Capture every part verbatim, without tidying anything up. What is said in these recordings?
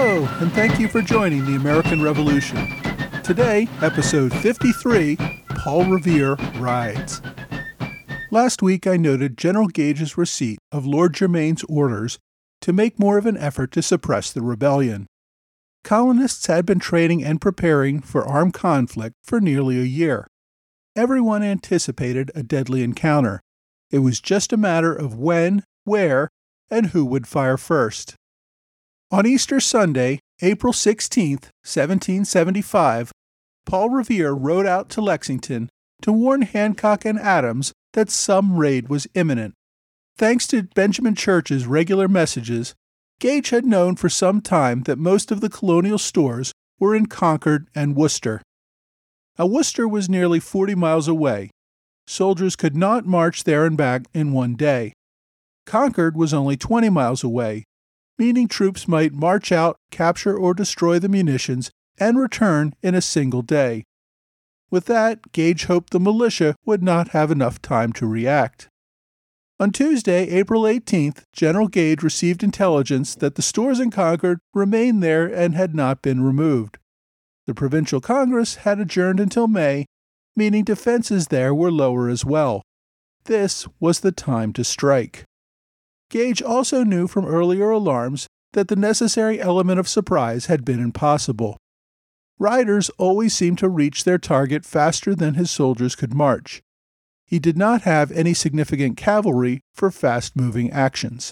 Hello, and thank you for joining the American Revolution. Today, episode fifty-three, Paul Revere Rides. Last week I noted General Gage's receipt of Lord Germain's orders to make more of an effort to suppress the rebellion. Colonists had been training and preparing for armed conflict for nearly a year. Everyone anticipated a deadly encounter. It was just a matter of when, where, and who would fire first. On Easter Sunday, April sixteenth, seventeen seventy-five, Paul Revere rode out to Lexington to warn Hancock and Adams that some raid was imminent. Thanks to Benjamin Church's regular messages, Gage had known for some time that most of the colonial stores were in Concord and Worcester. Now, Worcester was nearly forty miles away. Soldiers could not march there and back in one day. Concord was only twenty miles away, meaning troops might march out, capture or destroy the munitions, and return in a single day. With that, Gage hoped the militia would not have enough time to react. On Tuesday, April eighteenth, General Gage received intelligence that the stores in Concord remained there and had not been removed. The Provincial Congress had adjourned until May, meaning defenses there were lower as well. This was the time to strike. Gage also knew from earlier alarms that the necessary element of surprise had been impossible. Riders always seemed to reach their target faster than his soldiers could march. He did not have any significant cavalry for fast-moving actions.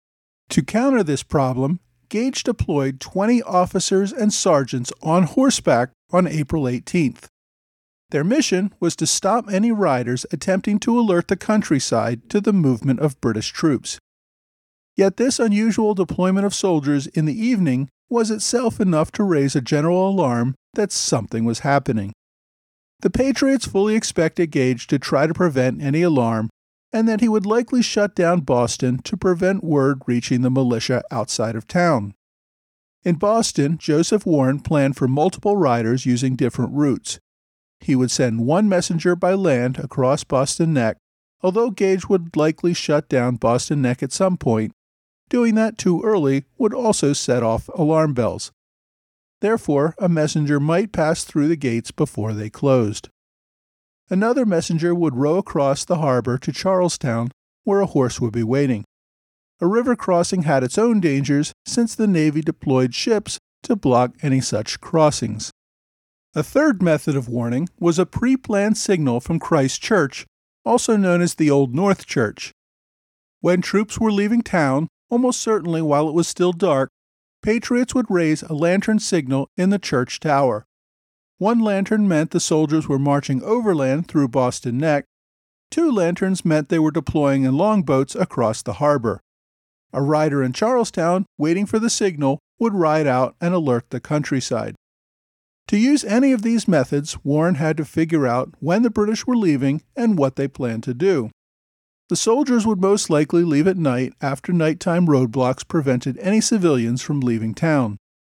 To counter this problem, Gage deployed twenty officers and sergeants on horseback on April eighteenth. Their mission was to stop any riders attempting to alert the countryside to the movement of British troops. Yet this unusual deployment of soldiers in the evening was itself enough to raise a general alarm that something was happening. The Patriots fully expected Gage to try to prevent any alarm, and that he would likely shut down Boston to prevent word reaching the militia outside of town. In Boston, Joseph Warren planned for multiple riders using different routes. He would send one messenger by land across Boston Neck, although Gage would likely shut down Boston Neck at some point. Doing that too early would also set off alarm bells. Therefore, a messenger might pass through the gates before they closed. Another messenger would row across the harbor to Charlestown, where a horse would be waiting. A river crossing had its own dangers since the Navy deployed ships to block any such crossings. A third method of warning was a pre-planned signal from Christ Church, also known as the Old North Church. When troops were leaving town, almost certainly while it was still dark, Patriots would raise a lantern signal in the church tower. One lantern meant the soldiers were marching overland through Boston Neck. Two lanterns meant they were deploying in longboats across the harbor. A rider in Charlestown, waiting for the signal, would ride out and alert the countryside. To use any of these methods, Warren had to figure out when the British were leaving and what they planned to do. The soldiers would most likely leave at night after nighttime roadblocks prevented any civilians from leaving town.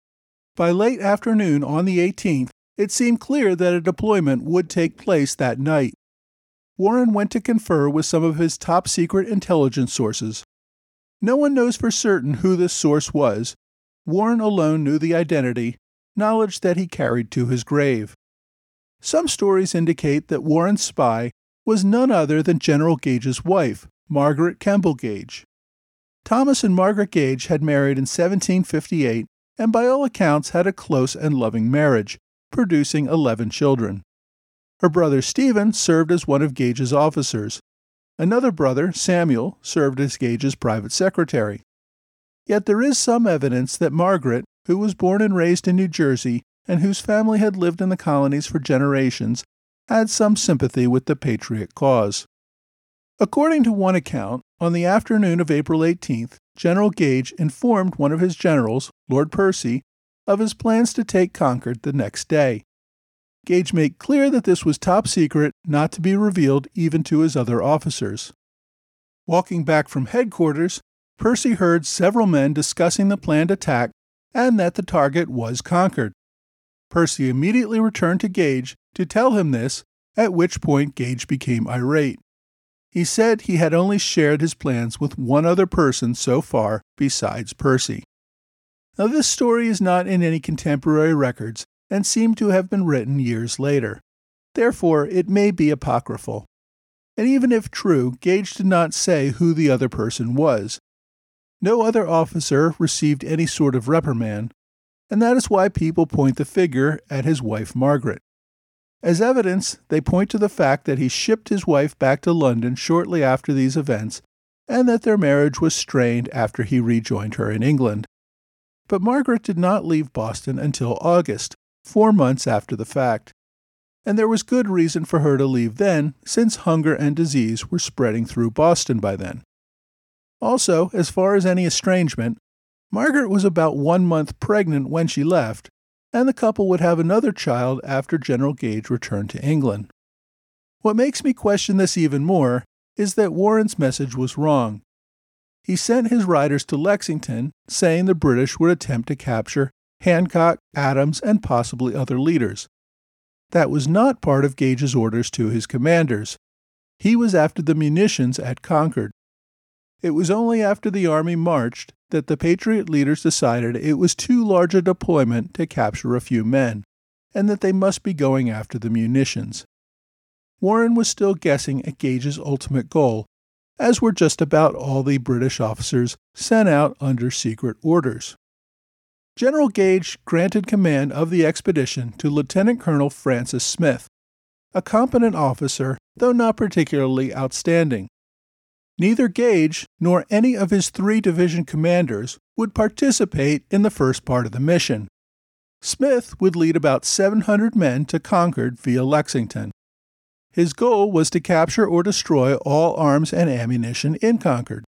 By late afternoon on the eighteenth, it seemed clear that a deployment would take place that night. Warren went to confer with some of his top-secret intelligence sources. No one knows for certain who this source was. Warren alone knew the identity, knowledge that he carried to his grave. Some stories indicate that Warren's spy was none other than General Gage's wife, Margaret Kemble Gage. Thomas and Margaret Gage had married in seventeen fifty-eight and by all accounts had a close and loving marriage, producing eleven children. Her brother Stephen served as one of Gage's officers. Another brother, Samuel, served as Gage's private secretary. Yet there is some evidence that Margaret, who was born and raised in New Jersey and whose family had lived in the colonies for generations, had some sympathy with the Patriot cause. According to one account, on the afternoon of April eighteenth, General Gage informed one of his generals, Lord Percy, of his plans to take Concord the next day. Gage made clear that this was top secret, not to be revealed even to his other officers. Walking back from headquarters, Percy heard several men discussing the planned attack and that the target was Concord. Percy immediately returned to Gage to tell him this, at which point Gage became irate. He said he had only shared his plans with one other person so far besides Percy. Now, this story is not in any contemporary records and seemed to have been written years later. Therefore, it may be apocryphal. And even if true, Gage did not say who the other person was. No other officer received any sort of reprimand, and that is why people point the finger at his wife Margaret. As evidence, they point to the fact that he shipped his wife back to London shortly after these events, and that their marriage was strained after he rejoined her in England. But Margaret did not leave Boston until August, four months after the fact. And there was good reason for her to leave then, since hunger and disease were spreading through Boston by then. Also, as far as any estrangement, Margaret was about one month pregnant when she left, and the couple would have another child after General Gage returned to England. What makes me question this even more is that Warren's message was wrong. He sent his riders to Lexington, saying the British would attempt to capture Hancock, Adams, and possibly other leaders. That was not part of Gage's orders to his commanders. He was after the munitions at Concord. It was only after the army marched that the Patriot leaders decided it was too large a deployment to capture a few men, and that they must be going after the munitions. Warren was still guessing at Gage's ultimate goal, as were just about all the British officers sent out under secret orders. General Gage granted command of the expedition to Lieutenant Colonel Francis Smith, a competent officer, though not particularly outstanding. Neither Gage nor any of his three division commanders would participate in the first part of the mission. Smith would lead about seven hundred men to Concord via Lexington. His goal was to capture or destroy all arms and ammunition in Concord.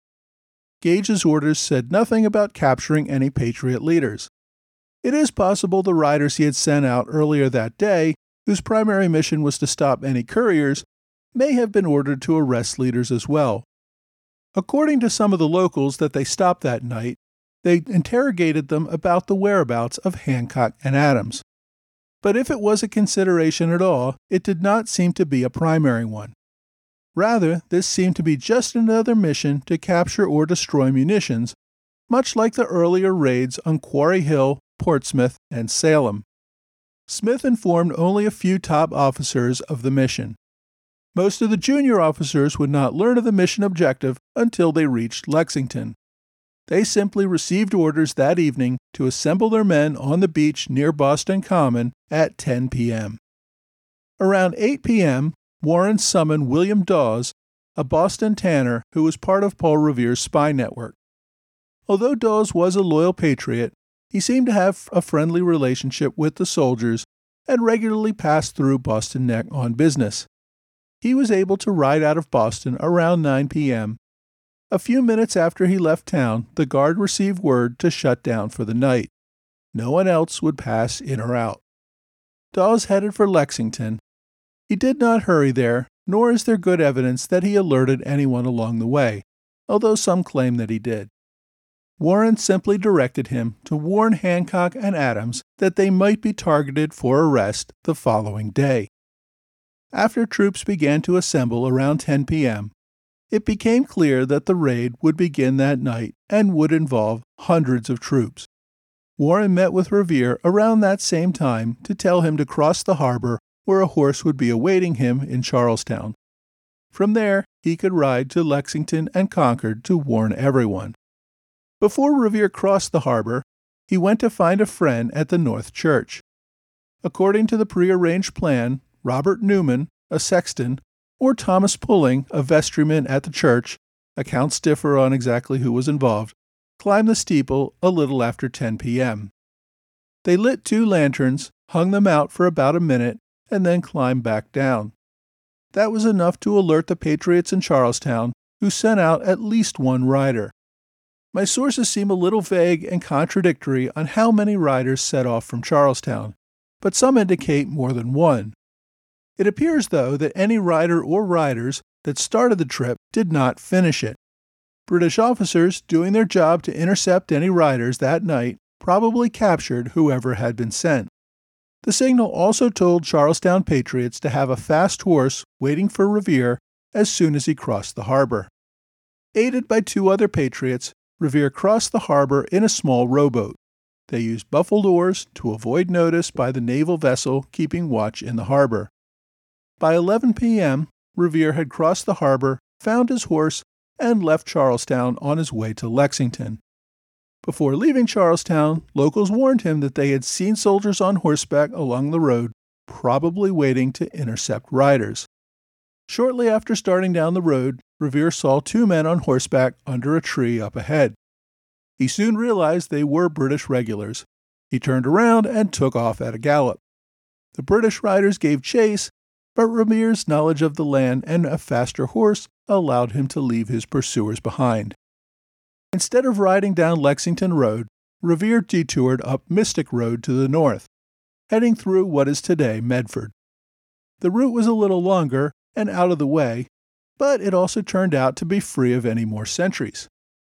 Gage's orders said nothing about capturing any Patriot leaders. It is possible the riders he had sent out earlier that day, whose primary mission was to stop any couriers, may have been ordered to arrest leaders as well. According to some of the locals that they stopped that night, they interrogated them about the whereabouts of Hancock and Adams. But if it was a consideration at all, it did not seem to be a primary one. Rather, this seemed to be just another mission to capture or destroy munitions, much like the earlier raids on Quarry Hill, Portsmouth, and Salem. Smith informed only a few top officers of the mission. Most of the junior officers would not learn of the mission objective until they reached Lexington. They simply received orders that evening to assemble their men on the beach near Boston Common at ten p.m. Around eight p.m., Warren summoned William Dawes, a Boston tanner who was part of Paul Revere's spy network. Although Dawes was a loyal patriot, he seemed to have a friendly relationship with the soldiers and regularly passed through Boston Neck on business. He was able to ride out of Boston around nine p.m. A few minutes after he left town, the guard received word to shut down for the night. No one else would pass in or out. Dawes headed for Lexington. He did not hurry there, nor is there good evidence that he alerted anyone along the way, although some claim that he did. Warren simply directed him to warn Hancock and Adams that they might be targeted for arrest the following day. After troops began to assemble around ten p.m., it became clear that the raid would begin that night and would involve hundreds of troops. Warren met with Revere around that same time to tell him to cross the harbor where a horse would be awaiting him in Charlestown. From there, he could ride to Lexington and Concord to warn everyone. Before Revere crossed the harbor, he went to find a friend at the North Church. According to the prearranged plan, Robert Newman, a sexton, or Thomas Pulling, a vestryman at the church, accounts differ on exactly who was involved, climbed the steeple a little after ten p.m. They lit two lanterns, hung them out for about a minute, and then climbed back down. That was enough to alert the Patriots in Charlestown, who sent out at least one rider. My sources seem a little vague and contradictory on how many riders set off from Charlestown, but some indicate more than one. It appears, though, that any rider or riders that started the trip did not finish it. British officers doing their job to intercept any riders that night probably captured whoever had been sent. The signal also told Charlestown Patriots to have a fast horse waiting for Revere as soon as he crossed the harbor. Aided by two other Patriots, Revere crossed the harbor in a small rowboat. They used buffled oars to avoid notice by the naval vessel keeping watch in the harbor. By eleven p.m., Revere had crossed the harbor, found his horse, and left Charlestown on his way to Lexington. Before leaving Charlestown, locals warned him that they had seen soldiers on horseback along the road, probably waiting to intercept riders. Shortly after starting down the road, Revere saw two men on horseback under a tree up ahead. He soon realized they were British regulars. He turned around and took off at a gallop. The British riders gave chase, but Revere's knowledge of the land and a faster horse allowed him to leave his pursuers behind. Instead of riding down Lexington Road, Revere detoured up Mystic Road to the north, heading through what is today Medford. The route was a little longer and out of the way, but it also turned out to be free of any more sentries.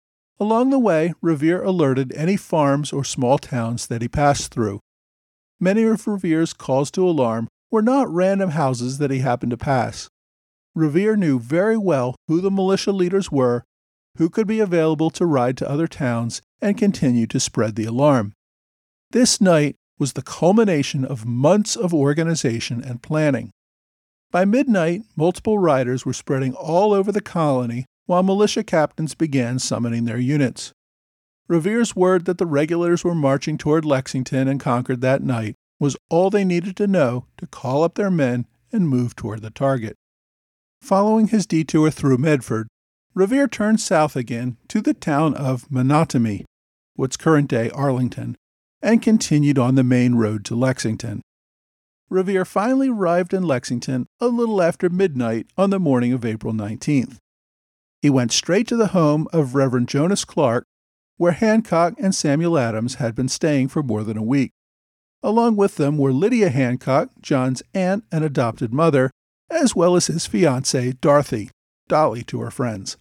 Along the way, Revere alerted any farms or small towns that he passed through. Many of Revere's calls to alarm were not random houses that he happened to pass. Revere knew very well who the militia leaders were, who could be available to ride to other towns and continue to spread the alarm. This night was the culmination of months of organization and planning. By midnight, multiple riders were spreading all over the colony while militia captains began summoning their units. Revere's word that the regulars were marching toward Lexington and Concord that night was all they needed to know to call up their men and move toward the target. Following his detour through Medford, Revere turned south again to the town of Menotomy, what's current-day Arlington, and continued on the main road to Lexington. Revere finally arrived in Lexington a little after midnight on the morning of April nineteenth. He went straight to the home of Reverend Jonas Clark, where Hancock and Samuel Adams had been staying for more than a week. Along with them were Lydia Hancock, John's aunt and adopted mother, as well as his fiancée, Dorothy, Dolly to her friends.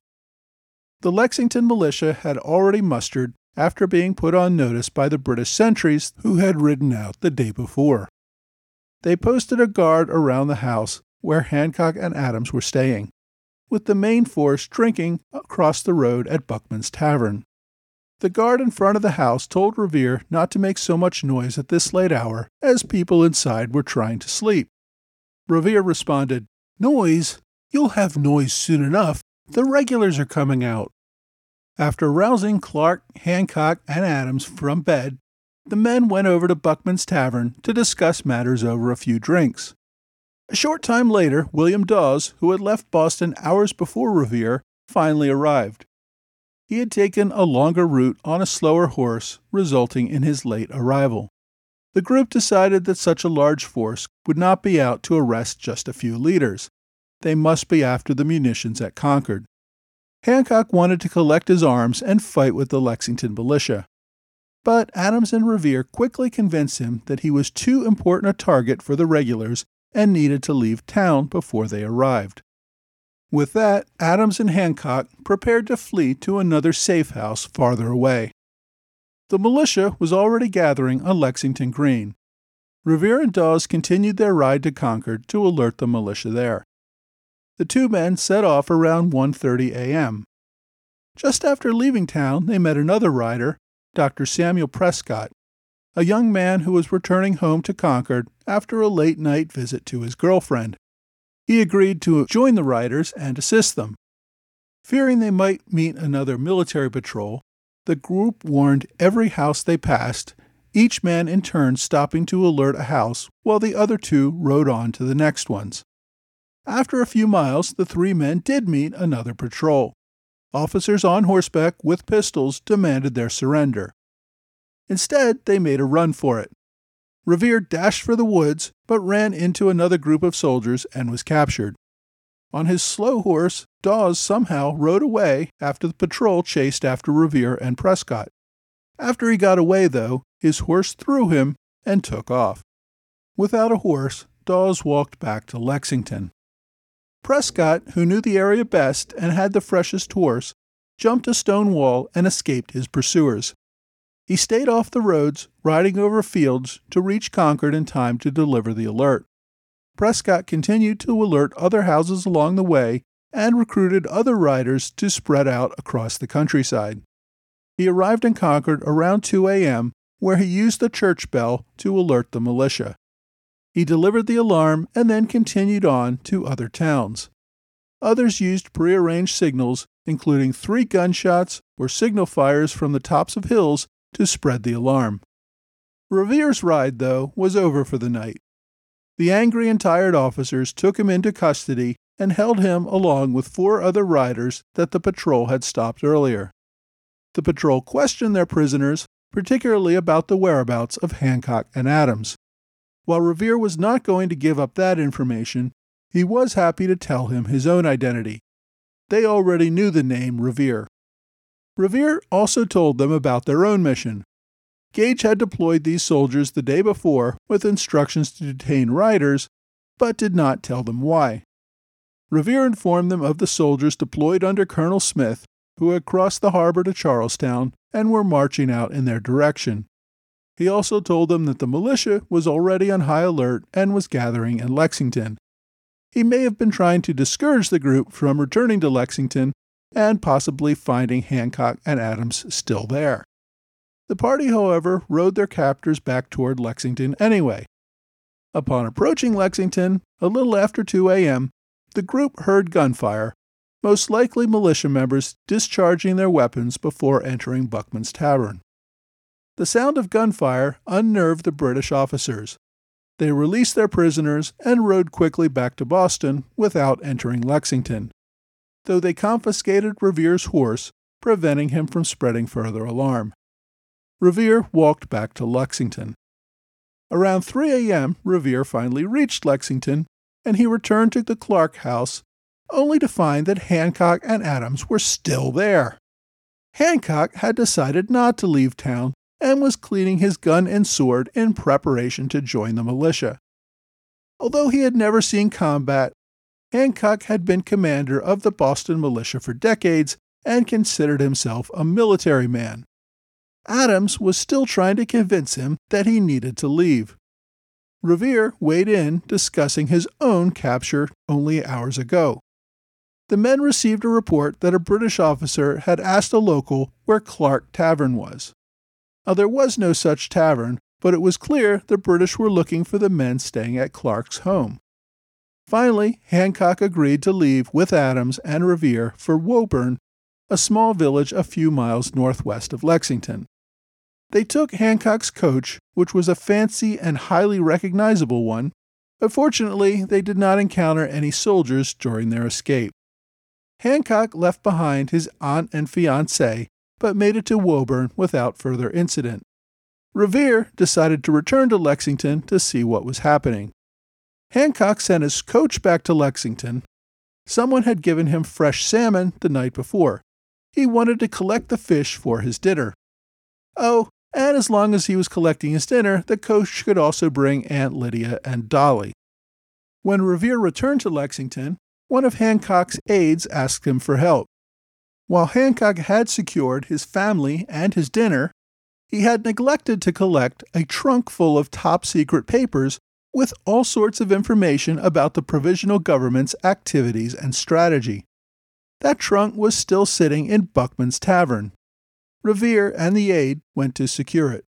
The Lexington militia had already mustered after being put on notice by the British sentries who had ridden out the day before. They posted a guard around the house where Hancock and Adams were staying, with the main force drinking across the road at Buckman's Tavern. The guard in front of the house told Revere not to make so much noise at this late hour, as people inside were trying to sleep. Revere responded, "Noise? You'll have noise soon enough. The regulars are coming out." After rousing Clark, Hancock, and Adams from bed, the men went over to Buckman's Tavern to discuss matters over a few drinks. A short time later, William Dawes, who had left Boston hours before Revere, finally arrived. He had taken a longer route on a slower horse, resulting in his late arrival. The group decided that such a large force would not be out to arrest just a few leaders. They must be after the munitions at Concord. Hancock wanted to collect his arms and fight with the Lexington militia. But Adams and Revere quickly convinced him that he was too important a target for the regulars and needed to leave town before they arrived. With that, Adams and Hancock prepared to flee to another safe house farther away. The militia was already gathering on Lexington Green. Revere and Dawes continued their ride to Concord to alert the militia there. The two men set off around one thirty a.m. Just after leaving town, they met another rider, Doctor Samuel Prescott, a young man who was returning home to Concord after a late-night visit to his girlfriend. He agreed to join the riders and assist them. Fearing they might meet another military patrol, the group warned every house they passed, each man in turn stopping to alert a house while the other two rode on to the next ones. After a few miles, the three men did meet another patrol. Officers on horseback with pistols demanded their surrender. Instead, they made a run for it. Revere dashed for the woods, but ran into another group of soldiers and was captured. On his slow horse, Dawes somehow rode away after the patrol chased after Revere and Prescott. After he got away, though, his horse threw him and took off. Without a horse, Dawes walked back to Lexington. Prescott, who knew the area best and had the freshest horse, jumped a stone wall and escaped his pursuers. He stayed off the roads, riding over fields to reach Concord in time to deliver the alert. Prescott continued to alert other houses along the way and recruited other riders to spread out across the countryside. He arrived in Concord around two a.m., where he used the church bell to alert the militia. He delivered the alarm and then continued on to other towns. Others used prearranged signals, including three gunshots or signal fires from the tops of hills to spread the alarm. Revere's ride, though, was over for the night. The angry and tired officers took him into custody and held him along with four other riders that the patrol had stopped earlier. The patrol questioned their prisoners, particularly about the whereabouts of Hancock and Adams. While Revere was not going to give up that information, he was happy to tell him his own identity. They already knew the name Revere. Revere also told them about their own mission. Gage had deployed these soldiers the day before with instructions to detain riders, but did not tell them why. Revere informed them of the soldiers deployed under Colonel Smith, who had crossed the harbor to Charlestown and were marching out in their direction. He also told them that the militia was already on high alert and was gathering in Lexington. He may have been trying to discourage the group from returning to Lexington and possibly finding Hancock and Adams still there. The party, however, rode their captors back toward Lexington anyway. Upon approaching Lexington, a little after two a.m., the group heard gunfire, most likely militia members discharging their weapons before entering Buckman's Tavern. The sound of gunfire unnerved the British officers. They released their prisoners and rode quickly back to Boston without entering Lexington, though they confiscated Revere's horse, preventing him from spreading further alarm. Revere walked back to Lexington. Around three a.m., Revere finally reached Lexington, and he returned to the Clark house, only to find that Hancock and Adams were still there. Hancock had decided not to leave town and was cleaning his gun and sword in preparation to join the militia. Although he had never seen combat, Hancock had been commander of the Boston militia for decades and considered himself a military man. Adams was still trying to convince him that he needed to leave. Revere weighed in, discussing his own capture only hours ago. The men received a report that a British officer had asked a local where Clark Tavern was. Now, there was no such tavern, but it was clear the British were looking for the men staying at Clark's home. Finally, Hancock agreed to leave with Adams and Revere for Woburn, a small village a few miles northwest of Lexington. They took Hancock's coach, which was a fancy and highly recognizable one, but fortunately they did not encounter any soldiers during their escape. Hancock left behind his aunt and fiancée, but made it to Woburn without further incident. Revere decided to return to Lexington to see what was happening. Hancock sent his coach back to Lexington. Someone had given him fresh salmon the night before. He wanted to collect the fish for his dinner. Oh, and as long as he was collecting his dinner, the coach could also bring Aunt Lydia and Dolly. When Revere returned to Lexington, one of Hancock's aides asked him for help. While Hancock had secured his family and his dinner, he had neglected to collect a trunk full of top-secret papers with all sorts of information about the provisional government's activities and strategy. That trunk was still sitting in Buckman's Tavern. Revere and the aide went to secure it.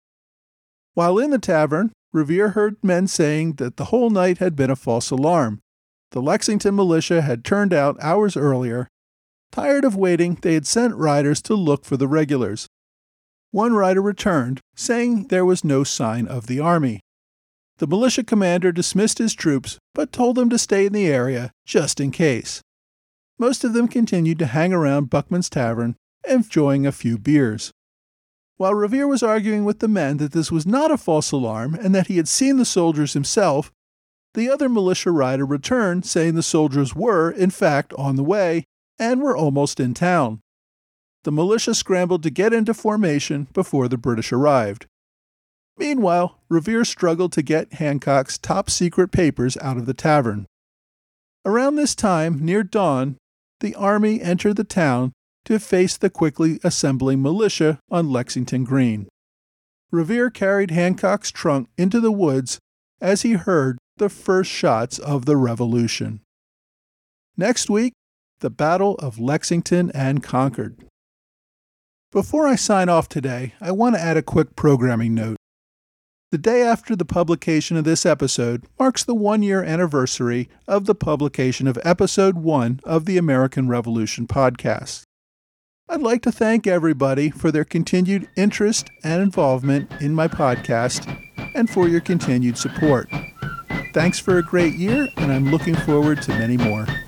While in the tavern, Revere heard men saying that the whole night had been a false alarm. The Lexington militia had turned out hours earlier. Tired of waiting, they had sent riders to look for the regulars. One rider returned, saying there was no sign of the army. The militia commander dismissed his troops, but told them to stay in the area just in case. Most of them continued to hang around Buckman's Tavern, enjoying a few beers. While Revere was arguing with the men that this was not a false alarm and that he had seen the soldiers himself, the other militia rider returned saying the soldiers were, in fact, on the way and were almost in town. The militia scrambled to get into formation before the British arrived. Meanwhile, Revere struggled to get Hancock's top-secret papers out of the tavern. Around this time, near dawn, the army entered the town to face the quickly assembling militia on Lexington Green. Revere carried Hancock's trunk into the woods as he heard the first shots of the Revolution. Next week, the Battle of Lexington and Concord. Before I sign off today, I want to add a quick programming note. The day after the publication of this episode marks the one-year anniversary of the publication of Episode one of the American Revolution podcast. I'd like to thank everybody for their continued interest and involvement in my podcast and for your continued support. Thanks for a great year, and I'm looking forward to many more.